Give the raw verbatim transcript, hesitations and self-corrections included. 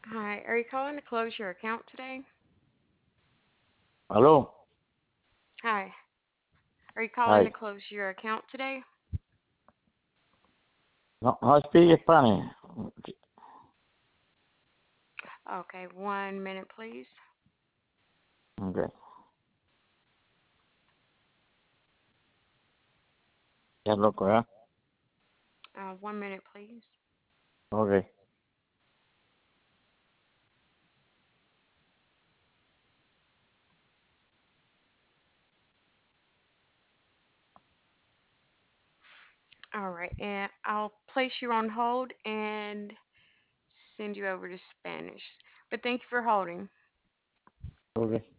Hi, are you calling to close your account today? Hello? Hi, are you calling to Hi. close your account today? No, no speak Spanish. Okay, one minute, please. Okay. Ya loco, ¿eh? Uh, one minute, please. Okay. All right, and I'll place you on hold and send you over to Spanish. But thank you for holding. Okay.